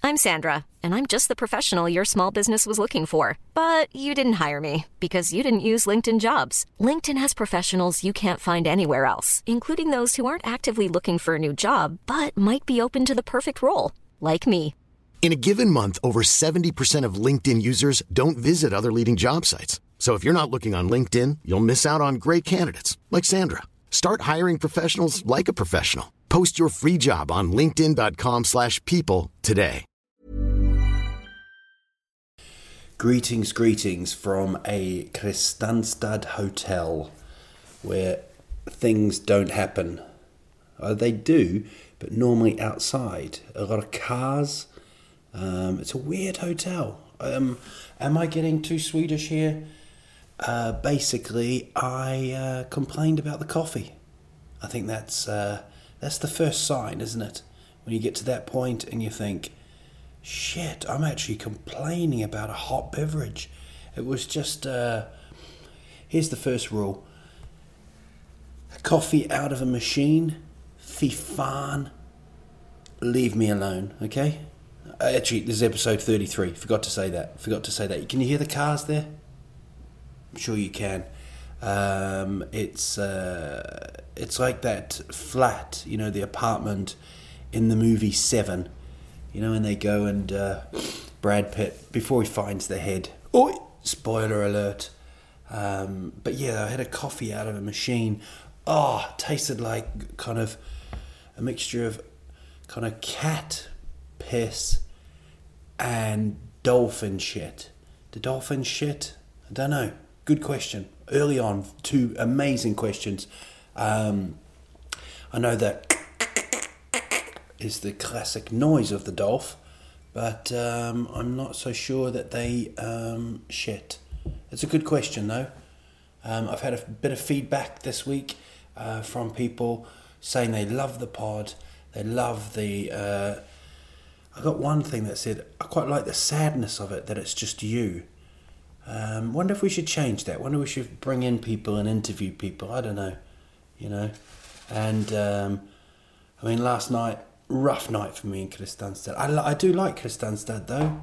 I'm Sandra, and I'm just the professional your small business was looking for. But you didn't hire me because you didn't use LinkedIn Jobs. LinkedIn has professionals you can't find anywhere else, including those who aren't actively looking for a new job, but might be open to the perfect role, like me. In a given month, over 70% of LinkedIn users don't visit other leading job sites. So if you're not looking on LinkedIn, you'll miss out on great candidates like Sandra. Start hiring professionals like a professional. Post your free job on linkedin.com/people today. Greetings from a Kristianstad hotel where things don't happen. They do, but normally outside. A lot of cars. It's a weird hotel. Am I getting too Swedish here? Basically, I complained about the coffee. I think that's the first sign, isn't it? When you get to that point and you think, shit, I'm actually complaining about a hot beverage. It was just, here's the first rule. Coffee out of a machine, fy fan, leave me alone, okay? Actually, this is episode 33. Forgot to say that. Can you hear the cars there? I'm sure you can. It's like that flat, the apartment in the movie Seven. When they go and Brad Pitt, before he finds the head. Oh, spoiler alert. But yeah, I had a coffee out of a machine. Oh, it tasted like kind of a mixture of kind of cat piss and dolphin shit. The dolphin shit? I don't know. Good question. Early on, two amazing questions. I know that is the classic noise of the dolphin, but I'm not so sure that they shit. It's a good question though. I've had a bit of feedback this week from people saying they love the pod, they love the... I got one thing that said, I quite like the sadness of it, that it's just you. Wonder if we should change that. Wonder if we should bring in people and interview people. I don't know, And, last night, rough night for me in Kristianstad. I do like Kristianstad though.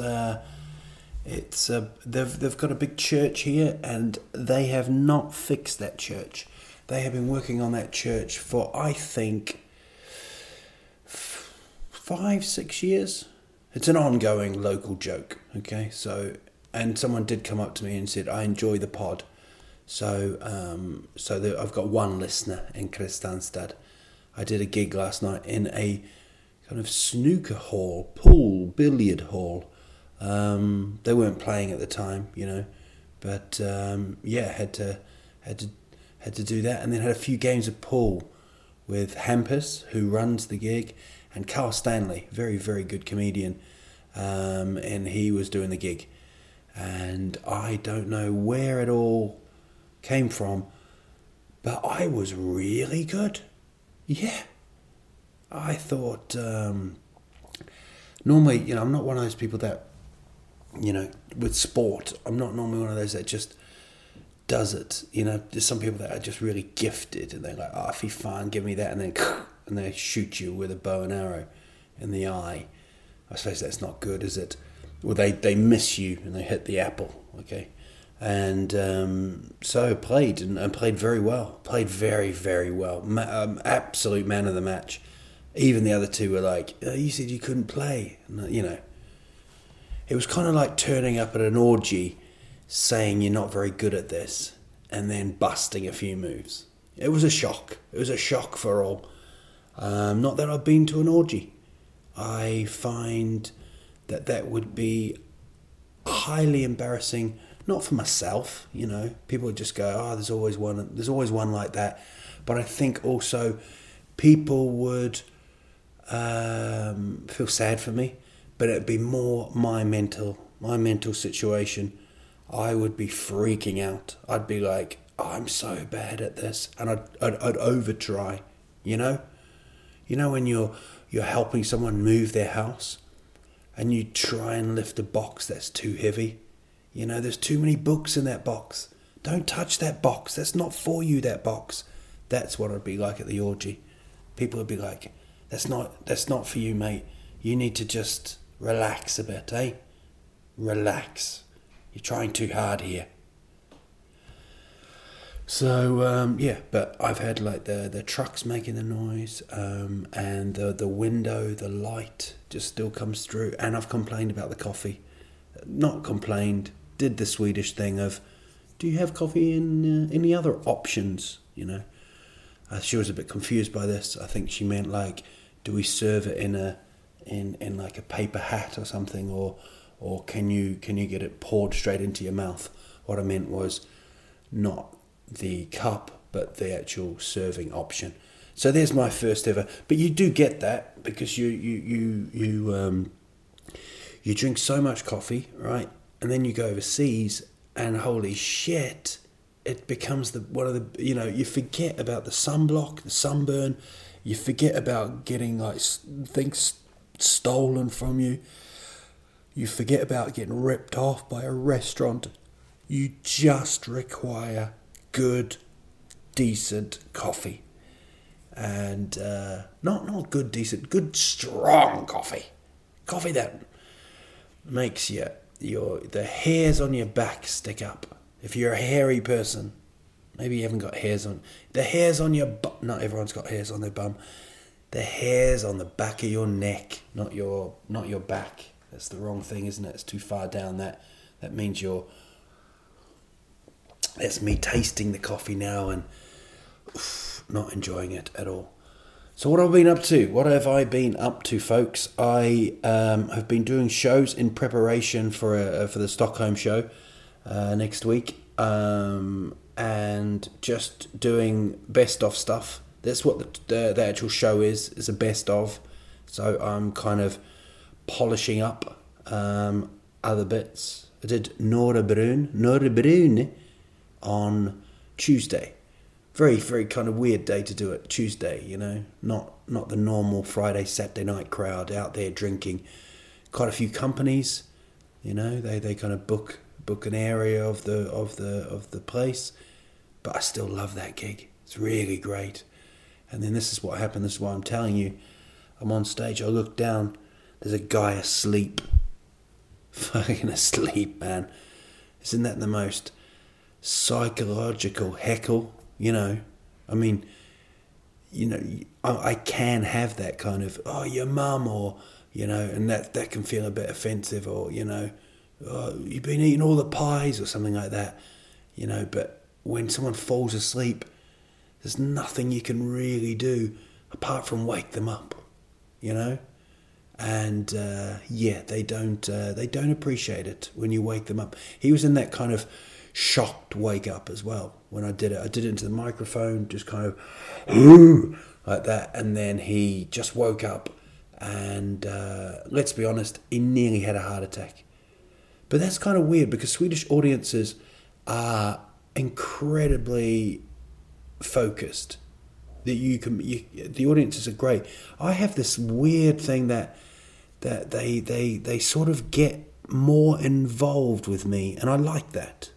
They've got a big church here, and they have not fixed that church. They have been working on that church for, I think, 5-6 years. It's an ongoing local joke. Okay, so. And someone did come up to me and said, I enjoy the pod. So I've got one listener in Kristianstad. I did a gig last night in a kind of snooker hall, pool, billiard hall. They weren't playing at the time, But, had to do that. And then had a few games of pool with Hampus, who runs the gig, and Carl Stanley, very, very good comedian. And he was doing the gig. And I don't know where it all came from, but I was really good. Yeah. I thought, normally, I'm not one of those people that, with sport, I'm not normally one of those that just does it. There's some people that are just really gifted, and they're like, oh, if you fine, give me that, and then and they shoot you with a bow and arrow in the eye. I suppose that's not good, is it? Well, they miss you and they hit the apple, okay? And so I played and played very well. Played very, very well. Absolute man of the match. Even the other two were like, oh, you said you couldn't play. And, it was kind of like turning up at an orgy saying you're not very good at this and then busting a few moves. It was a shock. It was a shock for all. Not that I've been to an orgy. I find that would be highly embarrassing, not for myself, people would just go, oh, there's always one like that. But I think also people would feel sad for me, but it'd be more my mental situation. I would be freaking out. I'd be like, oh, I'm so bad at this, and I'd over try, when you're helping someone move their house, and you try and lift a box that's too heavy. There's too many books in that box. Don't touch that box. That's not for you, that box. That's what it'd be like at the orgy. People would be like, that's not for you, mate. You need to just Relax a bit, eh? Relax. You're trying too hard here. So, but I've had like the trucks making the noise, and the window, the light just still comes through, and I've complained about the coffee. Not complained, did the Swedish thing of, do you have coffee in any other options, you know? She was a bit confused by this. I think she meant like, do we serve it in like a paper hat or something, or can you get it poured straight into your mouth? What I meant was not the cup, but the actual serving option. So there's my first ever. But you do get that because you drink so much coffee, right? And then you go overseas, and holy shit, it becomes one of the, you forget about the sunblock, the sunburn. You forget about getting like things stolen from you. You forget about getting ripped off by a restaurant. You just require good, decent coffee. And not good, decent, good, strong coffee. Coffee that makes the hairs on your back stick up. If you're a hairy person, maybe you haven't got hairs on... The hairs on your butt... Not everyone's got hairs on their bum. The hairs on the back of your neck, not your back. That's the wrong thing, isn't it? It's too far down. That means you're... That's me tasting the coffee now and not enjoying it at all. So what have I been up to? What have I been up to, folks? I have been doing shows in preparation for the Stockholm show next week, and just doing best of stuff. That's what the actual show is a best of. So I'm kind of polishing up other bits. I did Norra Brun on Tuesday. Very, very kind of weird day to do it. Tuesday, not the normal Friday, Saturday night crowd out there drinking. Quite a few companies, they kind of book an area of the place, but I still love that gig. It's really great. And then this is what happened. This is why I'm telling you. I'm on stage. I look down. There's a guy asleep. Fucking asleep, man. Isn't that the most psychological heckle? I mean, I can have that kind of, oh, your mum, or, and that can feel a bit offensive, or, oh, you've been eating all the pies or something like that, but when someone falls asleep, there's nothing you can really do apart from wake them up, and they don't appreciate it when you wake them up. He was in that kind of shocked wake up as well when I did it. I did it into the microphone, just kind of like that, and then he just woke up, and let's be honest, he nearly had a heart attack. But that's kind of weird because Swedish audiences are incredibly focused. The audiences are great. I have this weird thing that they sort of get more involved with me, and I like that.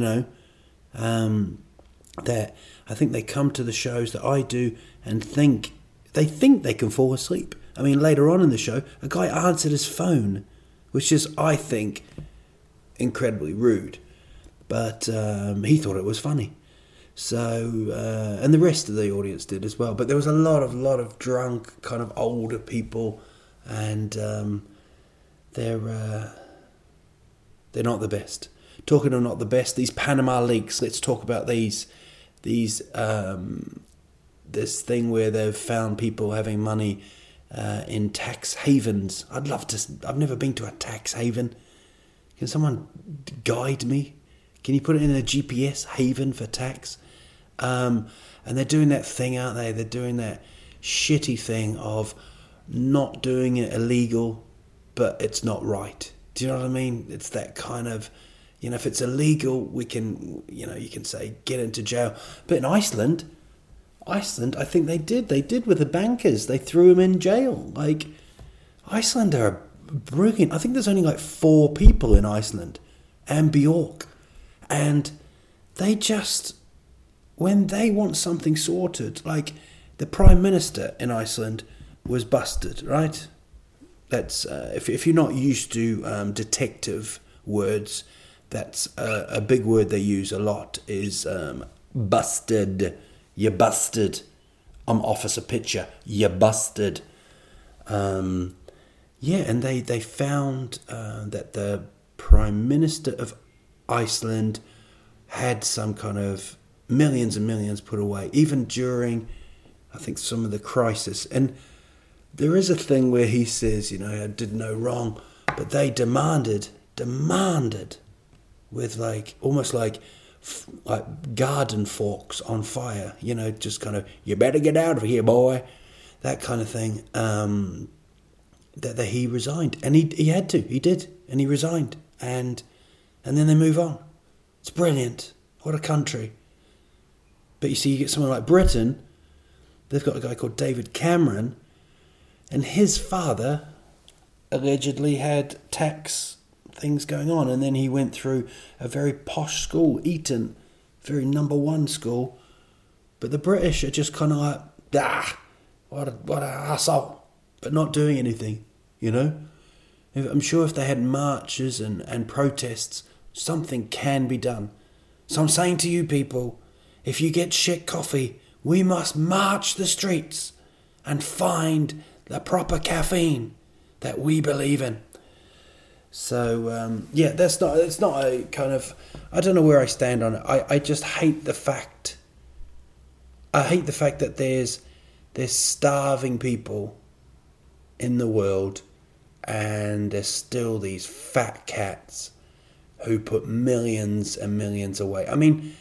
That I think they come to the shows that I do and think they can fall asleep. I mean, later on in the show, a guy answered his phone, which is, I think, incredibly rude. But he thought it was funny. So, and the rest of the audience did as well. But there was a lot of drunk, kind of older people, and they're not the best. Talking of not the best, these Panama leaks. Let's talk about these. This thing where they've found people having money in tax havens. I've never been to a tax haven. Can someone guide me? Can you put it in a GPS haven for tax? And they're doing that thing, aren't they? They're doing that shitty thing of not doing it illegal, but it's not right. Do you know what I mean? It's that kind of, if it's illegal, we can, you can say get into jail. But in Iceland, I think they did with the bankers. They threw them in jail. Like, Iceland are brilliant. I think there's only like 4 people in Iceland, and Bjork, and they just, when they want something sorted, like the Prime Minister in Iceland was busted, right? That's if you're not used to detective words, that's a big word they use a lot is busted. You busted. I'm Officer Pitcher. You busted. And they found that the Prime Minister of Iceland had some kind of millions and millions put away, even during, I think, some of the crisis. And there is a thing where he says, I did no wrong, but they demanded with almost like garden forks on fire, just kind of, you better get out of here, boy, that kind of thing. That he resigned, and he had to, he did, and he resigned, and then they move on. It's brilliant. What a country. But you see, you get someone like Britain, they've got a guy called David Cameron, and his father allegedly had tax things going on, and then he went through a very posh school, Eton, very number one school, but the British are just kind of like, what an arsehole, but not doing anything, I'm sure if they had marches and protests, something can be done. So I'm saying to you people, if you get shit coffee, we must march the streets and find the proper caffeine that we believe in. So, it's not a kind of, I don't know where I stand on it. I just hate the fact. I hate the fact that there's starving people in the world, and there's still these fat cats who put millions and millions away. I mean,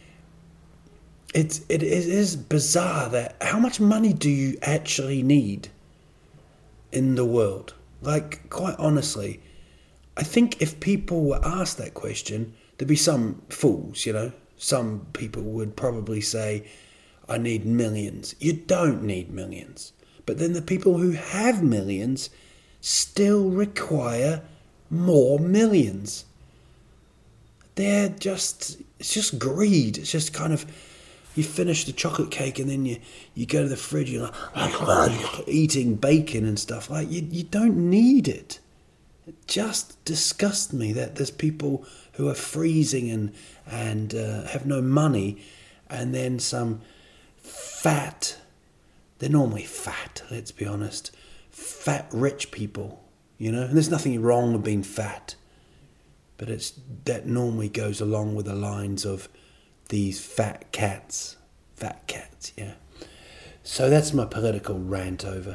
it is bizarre that how much money do you actually need in the world? Like, quite honestly, I think if people were asked that question, there'd be some fools, Some people would probably say, I need millions. You don't need millions. But then the people who have millions still require more millions. It's just greed. It's just kind of, you finish the chocolate cake and then you go to the fridge, you're like eating bacon and stuff. Like, you don't need it. It just disgusts me that there's people who are freezing and have no money, and then some fat, they're normally fat, let's be honest, fat rich people, and there's nothing wrong with being fat, but that normally goes along with the lines of these fat cats, yeah. So that's my political rant over.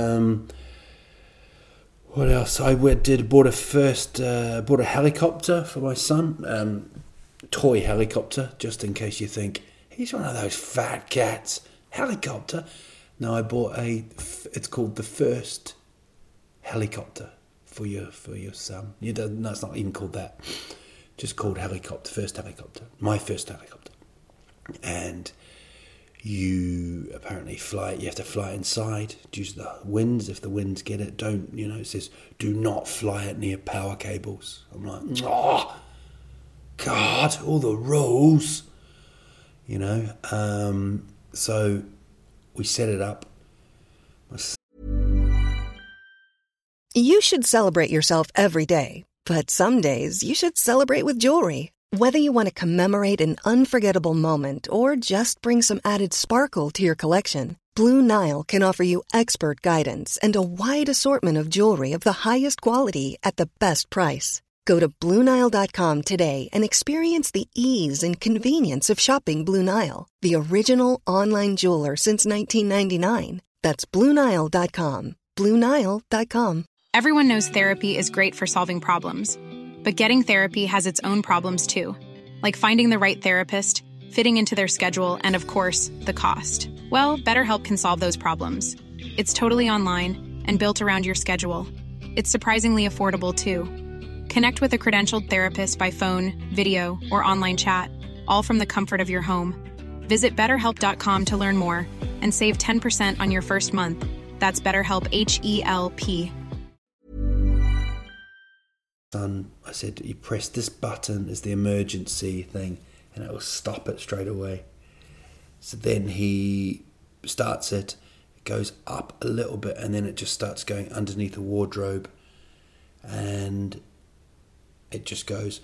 What else? I bought a helicopter for my son, toy helicopter, just in case you think, he's one of those fat cats. Helicopter? No, I bought it's called the first helicopter for your son. No, it's not even called that. Just called helicopter, first helicopter. My first helicopter. And you apparently you have to fly inside due to the winds. If the winds get it, it says, do not fly it near power cables. I'm like, oh, God, all the rules, So we set it up. You should celebrate yourself every day, but some days you should celebrate with jewelry. Whether you want to commemorate an unforgettable moment or just bring some added sparkle to your collection, Blue Nile can offer you expert guidance and a wide assortment of jewelry of the highest quality at the best price. Go to BlueNile.com today and experience the ease and convenience of shopping Blue Nile, the original online jeweler since 1999. That's BlueNile.com. BlueNile.com. Everyone knows therapy is great for solving problems, but getting therapy has its own problems too, like finding the right therapist, fitting into their schedule, and of course, the cost. Well, BetterHelp can solve those problems. It's totally online and built around your schedule. It's surprisingly affordable too. Connect with a credentialed therapist by phone, video, or online chat, all from the comfort of your home. Visit BetterHelp.com to learn more and save 10% on your first month. That's BetterHelp, H-E-L-P. Son, I said, you press this button as the emergency thing, and it will stop it straight away. So then he starts it, goes up a little bit, and then it just starts going underneath the wardrobe, and it just goes,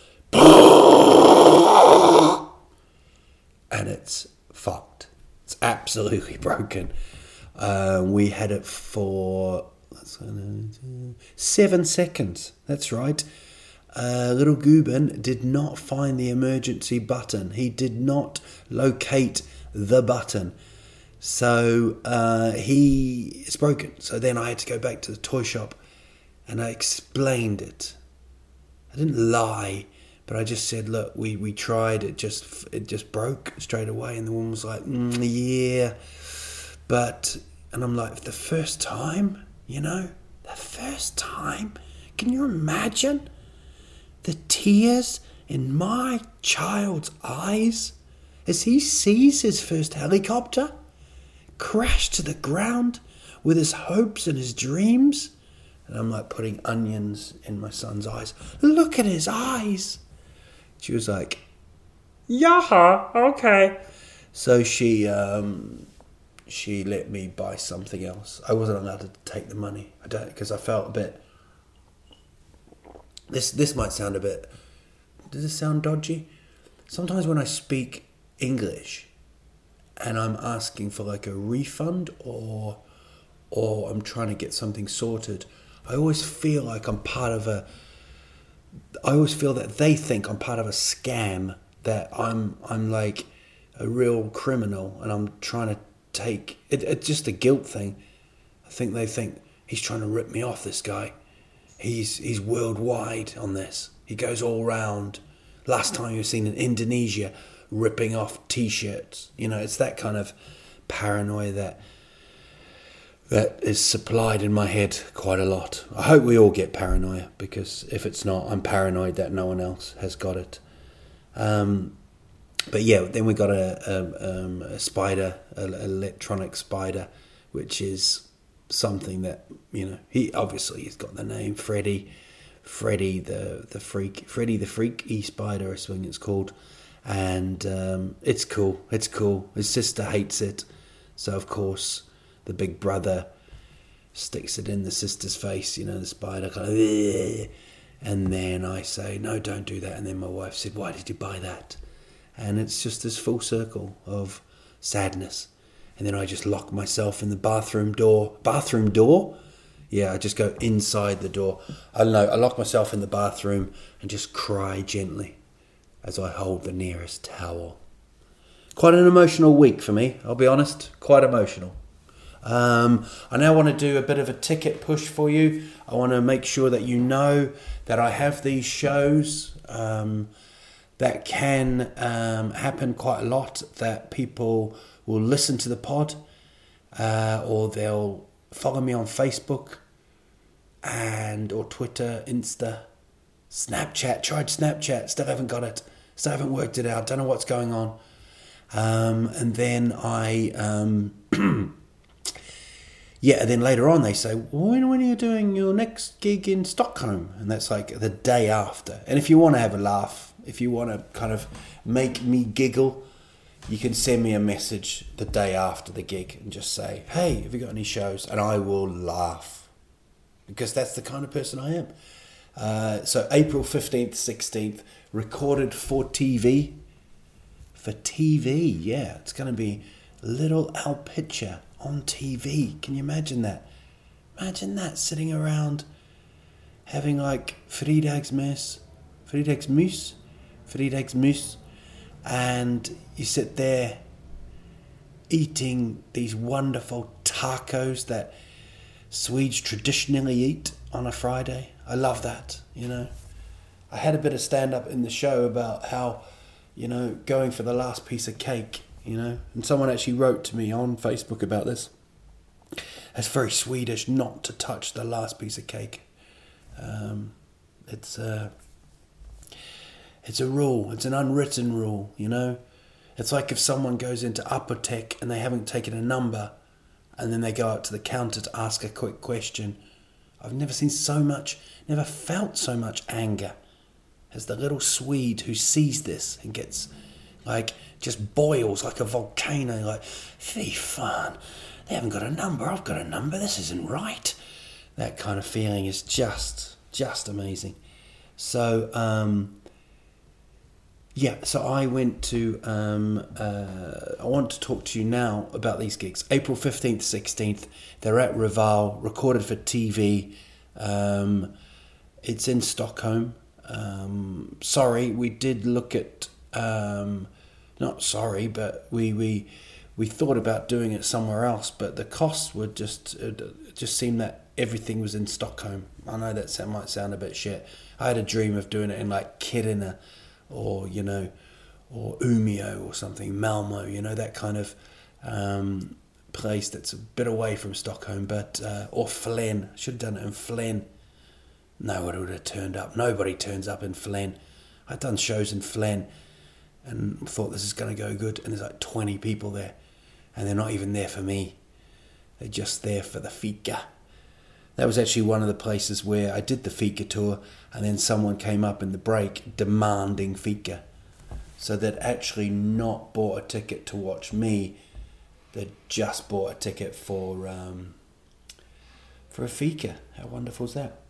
and it's fucked. It's absolutely broken. We had it for 7 seconds. That's right. Little Guben did not find the emergency button. He did not locate the button. So it's broken. So then I had to go back to the toy shop and I explained it. I didn't lie, but I just said, look, we tried, it just broke straight away. And the woman was like, yeah, but, and I'm like, the first time, the first time, can you imagine the tears in my child's eyes as he sees his first helicopter crash to the ground with his hopes and his dreams? And I'm like putting onions in my son's eyes. Look at his eyes. She was like, yeah, okay. So she let me buy something else. I wasn't allowed to take the money. I don't, because I felt a bit. This might sound a bit. Does this sound dodgy? Sometimes when I speak English, and I'm asking for like a refund or I'm trying to get something sorted, I always feel like I'm part of I always feel that they think I'm part of a scam, that I'm like a real criminal and I'm trying to take it. It's just a guilt thing. I think they think he's trying to rip me off, this guy. He's worldwide on this. He goes all round. Last time you were seen in Indonesia ripping off T-shirts. It's that kind of paranoia that is supplied in my head quite a lot. I hope we all get paranoia, because if it's not, I'm paranoid that no one else has got it. But yeah, then we got a spider, an electronic spider, which is something that, he's got the name Freddy the Freak E-Spider, I think it's called. And it's cool. His sister hates it, so of course the big brother sticks it in the sister's face, the spider kind of, Ugh. And then I say, no, don't do that. And then my wife said, why did you buy that? And it's just this full circle of sadness. And then I just lock myself in the bathroom door. Bathroom door? Yeah, I just go inside the door. I don't know, I lock myself in the bathroom and just cry gently as I hold the nearest towel. Quite an emotional week for me, I'll be honest. Quite emotional. I now want to do a bit of a ticket push for you. I want to make sure that you know that I have these shows that can happen quite a lot, that people will listen to the pod or they'll follow me on Facebook or Twitter, Insta, Snapchat. Tried Snapchat, still haven't got it. Still haven't worked it out. Don't know what's going on. And then and then later on they say, when are you doing your next gig in Stockholm? And that's like the day after. And if you want to have a laugh, if you want to kind of make me giggle, you can send me a message the day after the gig and just say, hey, have you got any shows? And I will laugh, because that's the kind of person I am. So April 15th, 16th, recorded for TV. For TV, yeah. It's going to be Little Al Pitcher on TV. Can you imagine that? Imagine that, sitting around having like Fredagsmys, and you sit there eating these wonderful tacos that Swedes traditionally eat on a Friday. I love that, I had a bit of stand-up in the show about how, going for the last piece of cake, and someone actually wrote to me on Facebook about this. It's very Swedish not to touch the last piece of cake. It's a rule. It's an unwritten rule, It's like if someone goes into Apotek and they haven't taken a number, and then they go out to the counter to ask a quick question. I've never felt so much anger as the little Swede who sees this and gets, just boils like a volcano, fy fan, they haven't got a number, I've got a number, this isn't right. That kind of feeling is just amazing. So, so I went to, I want to talk to you now about these gigs. April 15th, 16th, they're at Reval, recorded for TV. It's in Stockholm. Sorry, we did look at, not sorry, but we thought about doing it somewhere else, but the costs were it just seemed that everything was in Stockholm. I know that might sound a bit shit. I had a dream of doing it in like Kiruna or Umeå or something, Malmo, that kind of place that's a bit away from Stockholm, but or Flen. I should have done it in Flen. No one would have turned up. Nobody turns up in Flen. I'd done shows in Flen and thought this is going to go good, and there's like 20 people there, and they're not even there for me. They're just there for the fika. That was actually one of the places where I did the fika tour, and then someone came up in the break demanding fika. So they'd actually not bought a ticket to watch me. They'd just bought a ticket for a fika. How wonderful is that?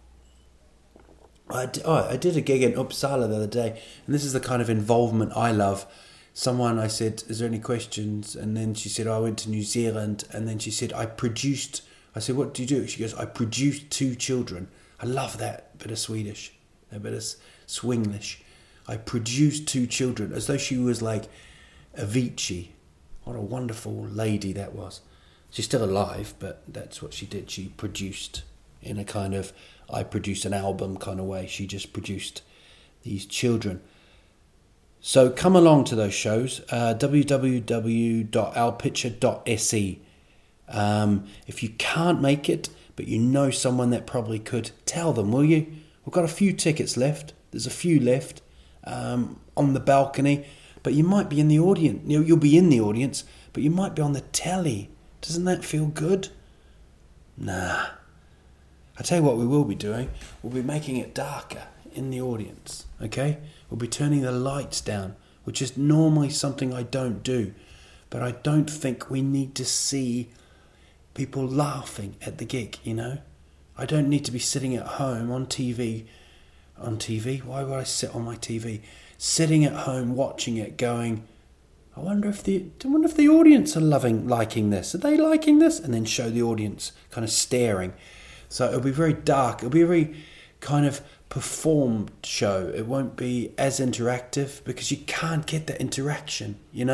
I did a gig in Uppsala the other day, and this is the kind of involvement I love. I said, is there any questions? And then she said, I went to New Zealand, and then she said, I said, what do you do? She goes, I produced 2 children. I love that bit of Swedish, that bit of Swinglish. I produced 2 children, as though she was like Avicii. What a wonderful lady that was. She's still alive, but that's what she did. She produced in a kind of, I produced an album kind of way. She just produced these children. So come along to those shows, www.alpitcher.se. If you can't make it, but you know someone that probably could, tell them, will you? We've got a few tickets left. There's a few left on the balcony, but you might be in the audience. You'll be in the audience, but you might be on the telly. Doesn't that feel good? Nah. I tell you what we will be doing. We'll be making it darker in the audience, okay? We'll be turning the lights down, which is normally something I don't do. But I don't think we need to see people laughing at the gig, I don't need to be sitting at home on TV. Why would I sit on my TV? Sitting at home watching it going, I wonder if the audience are liking this. Are they liking this? And then show the audience kind of staring. So it'll be very dark. It'll be a very kind of performed show. It won't be as interactive because you can't get that interaction,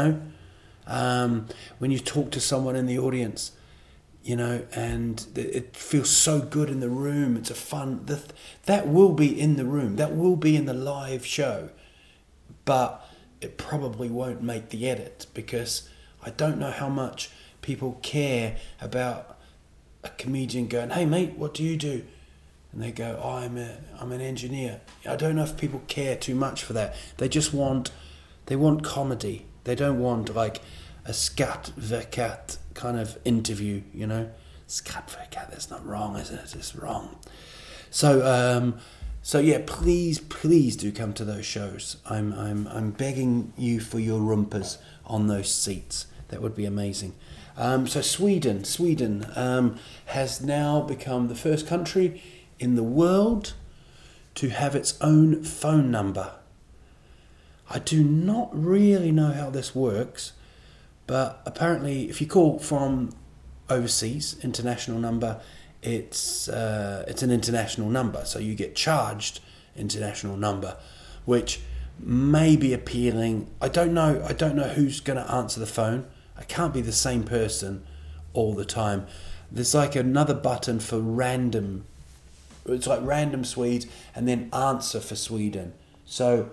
when you talk to someone in the audience, and it feels so good in the room. It's a fun, that will be in the room. That will be in the live show. But it probably won't make the edit because I don't know how much people care about a comedian going, hey mate, what do you do? And they go, oh, I'm an engineer. I don't know if people care too much for that. They want comedy. They don't want like a Skatverkat kind of interview, Skatverkat, that's not wrong, is it? It's wrong. So yeah, please do come to those shows. I'm begging you for your rumpers on those seats. That would be amazing. So Sweden has now become the first country in the world to have its own phone number. I do not really know how this works, but apparently if you call from overseas, international number, it's an international number, so you get charged international number, which may be appealing. I don't know who's going to answer the phone. I can't be the same person all the time. There's like another button for random. It's like random Swedes and then answer for Sweden. So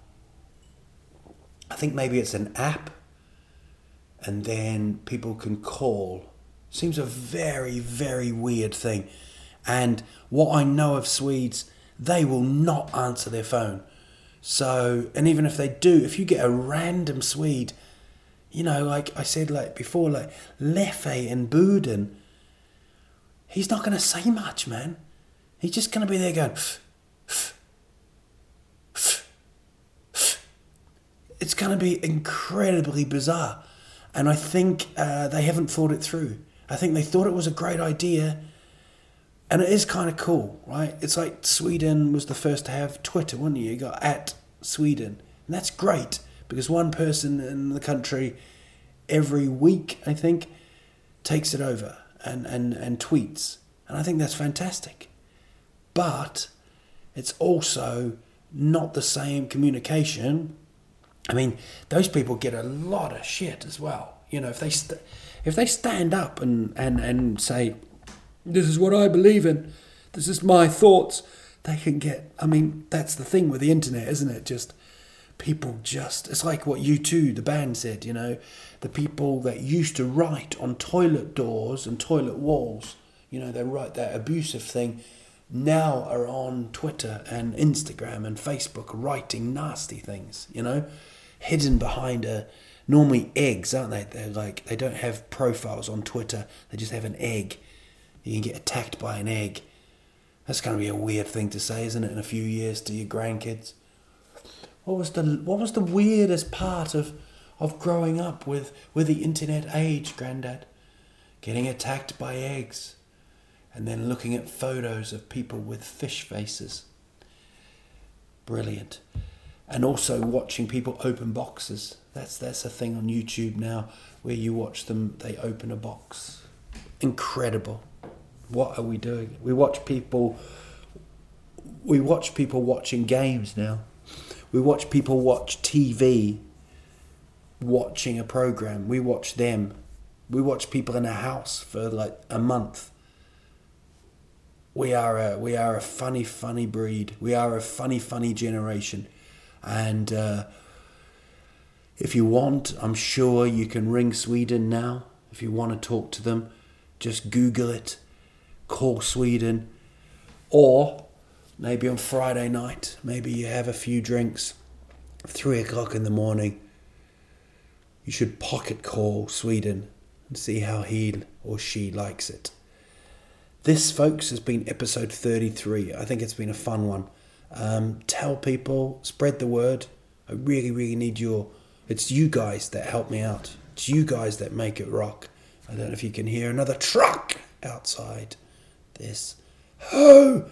I think maybe it's an app and then people can call. Seems a very, very weird thing. And what I know of Swedes, they will not answer their phone. So, and even if they do, if you get a random Swede, like I said before, like Leffe in Boden, he's not going to say much, man. He's just going to be there going, it's going to be incredibly bizarre. And I think they haven't thought it through. I think they thought it was a great idea, and it is kind of cool, right? It's like Sweden was the first to have Twitter, wasn't you? You got @Sweden, and that's great because one person in the country every week, I think, takes it over and tweets, and I think that's fantastic. But it's also not the same communication. I mean, those people get a lot of shit as well. You know, if they stand up and say, this is what I believe in, this is my thoughts, they can get, I mean, that's the thing with the internet, isn't it? Just, people just, it's like what U2, the band, said, you know, the people that used to write on toilet doors and toilet walls, you know, they write that abusive thing, now are on Twitter and Instagram and Facebook writing nasty things, you know, hidden behind normally eggs, aren't they? They're like, they don't have profiles on Twitter, they just have an egg. You can get attacked by an egg. That's going to be a weird thing to say, isn't it, in a few years to your grandkids? What was the weirdest part of growing up with the internet age, Grandad? Getting attacked by eggs. And then looking at photos of people with fish faces. Brilliant. And also watching people open boxes. That's a thing on YouTube now, where you watch them, they open a box. Incredible. What are we doing? We watch people watching games now. We watch people watch TV, watching a program. We watch them. We watch people in a house for like a month. We are a funny breed. We are a funny generation. And if you want, I'm sure you can ring Sweden now. If you want to talk to them, just Google it. Call Sweden. Or maybe on Friday night, maybe you have a few drinks, 3 o'clock in the morning, you should pocket call Sweden and see how he or she likes it. This, folks, has been episode 33. I think it's been a fun one. Tell people, spread the word. I really need it's you guys that help me out. It's you guys that make it rock. I don't know if you can hear another truck outside this hotel.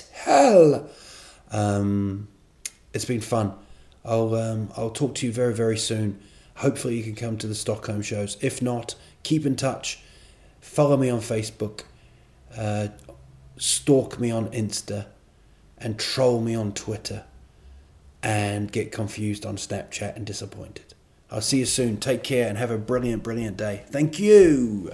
It's been fun. I'll talk to you very, very soon. Hopefully you can come to the Stockholm shows. If not, keep in touch. Follow me on Facebook. Stalk me on Insta. And troll me on Twitter. And get confused on Snapchat and disappointed. I'll see you soon. Take care and have a brilliant, brilliant day. Thank you.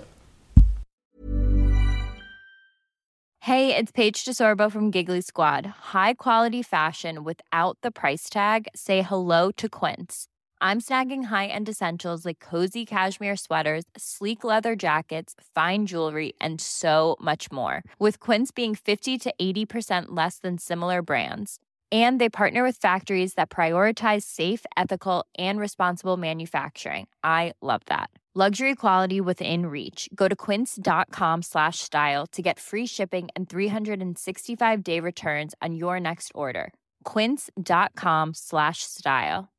Hey, it's Paige DeSorbo from Giggly Squad. High quality fashion without the price tag. Say hello to Quince. I'm snagging high-end essentials like cozy cashmere sweaters, sleek leather jackets, fine jewelry, and so much more. With Quince being 50 to 80% less than similar brands. And they partner with factories that prioritize safe, ethical, and responsible manufacturing. I love that. Luxury quality within reach. Go to quince.com/style to get free shipping and 365-day returns on your next order. Quince.com/style.